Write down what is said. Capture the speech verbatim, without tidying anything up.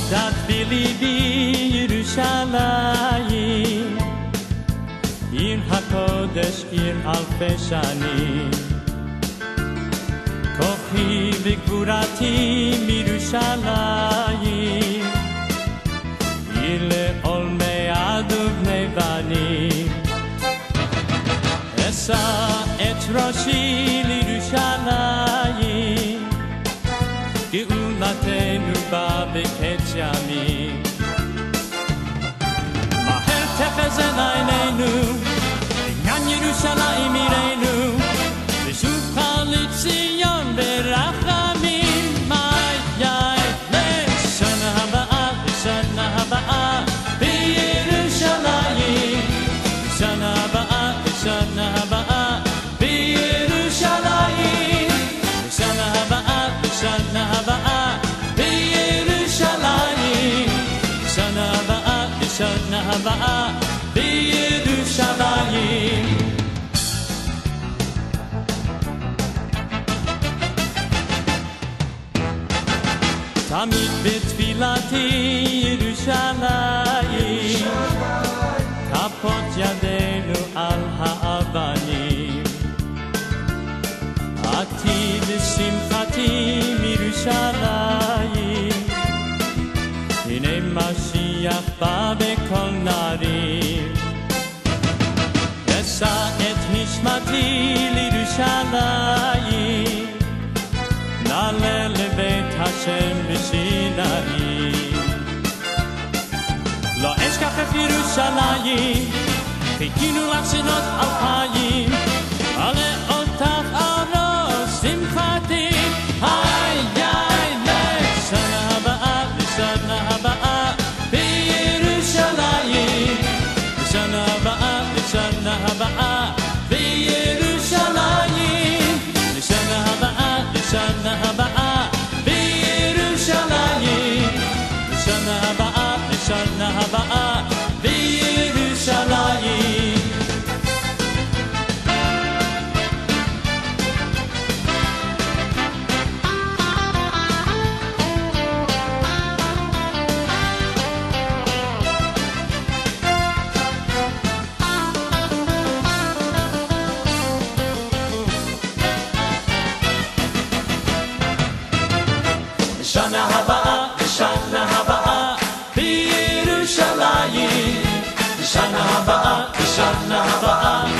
שטתי ליבי ירושלים, עיר הקודש, עיר אלפי שנים. כוחי וגבורתי מירושלים, עיר לעולמי עד ובני בנים. אשא את ראשי לירושלים, גאולתנו בא בקץ ימים. מהר תחזינה עינינו, עניין ירושלים עירנו, ושובך לציון ברחמים. יאי לשנה הבאה, לשנה הבאה בירושלים, לשנה הבאה, לשנה הבאה בירושלים, לשנה הבאה, לשנה הבאה בירושלים, לשנה הבאה, לשנה הבאה בירושלים. תמיד בתפילתי ירושלים, כפות ידינו על האבנים. עתיד שמחתי מירושלים, הנה משיח בא בכל נערים. אשא את נשמתי לירושלים, נעלה לבית השם בשירים. לא אשכח את ירושלים, חיכינו לך שנות אלפיים, עלה אותך על ראש שמחתי. היי היי לשנה הבאה, לשנה הבאה בירושלים, לשנה הבאה, לשנה הבאה בירושלים, לשנה הבאה, לשנה הבאה בירושלים, לשנה הבאה, לשנה הבאה בירושלים. לשנה הבאה, לשנה הבאה בירושלים, לשנה הבאה, לשנה הבאה